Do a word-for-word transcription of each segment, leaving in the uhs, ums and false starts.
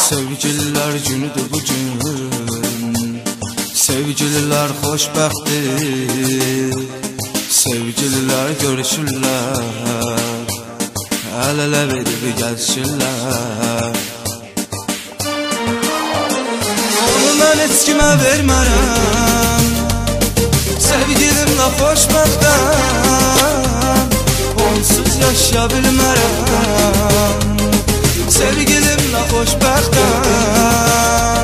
Sevgililer günüdür bugün, sevgililer xoşbəxtdir, sevgililer görüşürlər, əl-ələ verib gəlişirlər. Onu mən heç kimə vermərəm, sevgilimlə xoşbəxtəm, onsuz yaşaya bilmərəm, sevgilimlə xoşbəxtəm.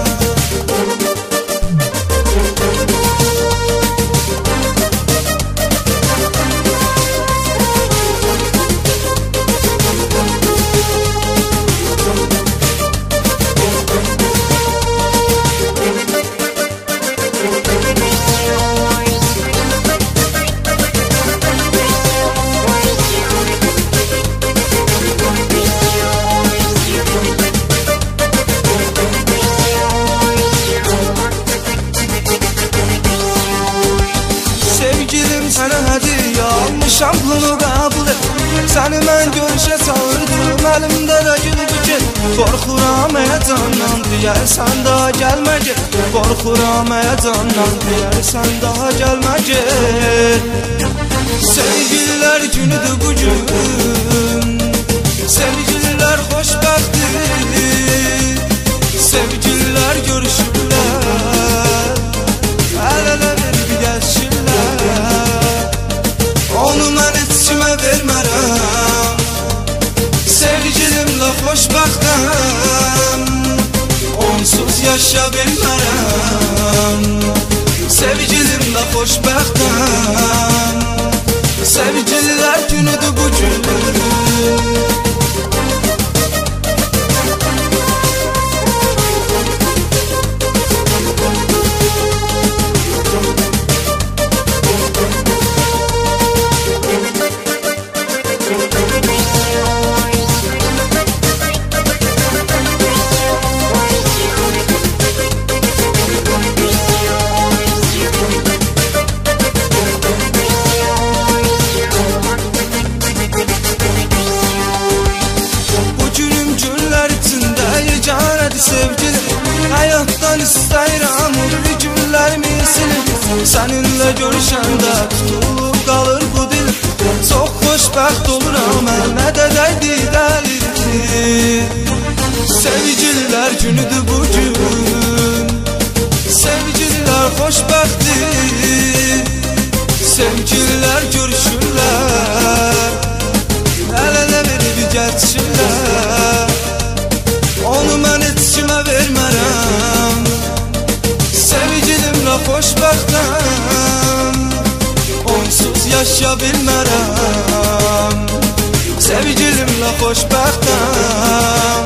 Sənə hədiyyə almışam, bunu qəbul et. Səni mən görüşə çağırdım, əlimdə də gül bükət. Qorxuram həyəcandan, deyərsən daha gəlmə get. Qorxuram həyəcandan, deyərsən daha gəlmə get. Sevgililer günüdür bugün, sevgililer xoşbəxtdir, sevgililer görüşürlər, əl-ələ verib gəlişirlər. Onu mən heç kimə vermərəm, sevgilimlə xoşbəxtəm, onsuz yaşaya bilmərəm, sevgilimlə xoşbəxtəm. Sevgililer günüdür bugün, sevgilim, hayatdan istəyirəm bir günlərimi silib. Səninlə görüşəndə tutulub qalır bu dilim. Çox xoşbəxt oluram, əlinə də dəydi dəlidir. Sevgililer günüdür bugün, sevgililer xoşbəxtdir, sevgililer görüşürlər, əl-ələ verib gəlişirlər. Onu mən heç kimə vermərəm, sevgilimlə xoşbəxtəm, onsuz yaşaya bilmərəm, sevgilimlə xoşbəxtəm.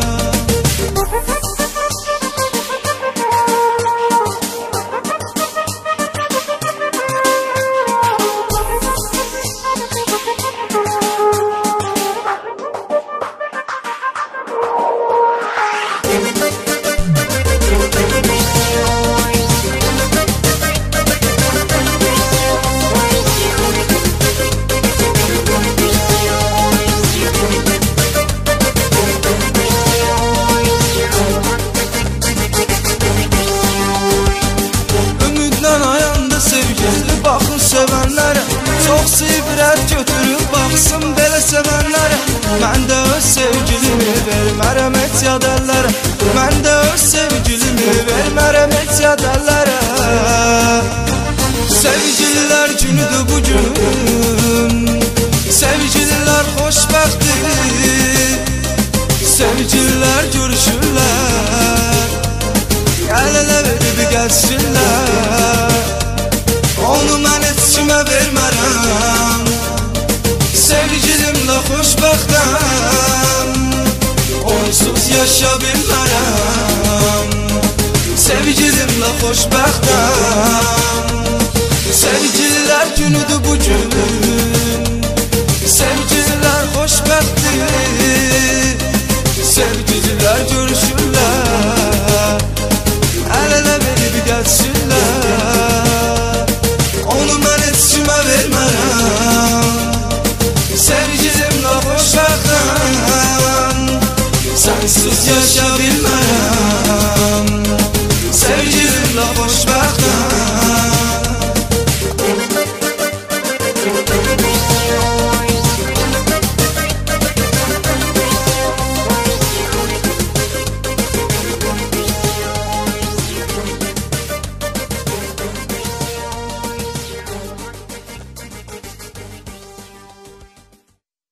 Sevənlərə çox ibrət götürüb baxsın belə sevənlərə. Mən də öz sevgilimi vermərəm heç yad əllərə, mən də öz sevgilimi vermərəm heç yad əllərə. Sevgililer günüdür bugün, sevgililer xoşbəxtdir, sevgililer görüşürlər, əl-ələ verib gəlişirlər. Onu mən heç kimə vermərəm, sevgilimlə xoşbəxtəm, onsuz yaşaya bilmərəm, sevgilimlə xoşbəxtəm. Sevgililer günüdür bugün, sevgililer xoşbəxtdir, sevgililer görüşürlər, əl-ələ verib gəlişirlər. Onu mən heç kimə vermərəm, sevgilimlə xoşbəxtəm, sensiz yaşa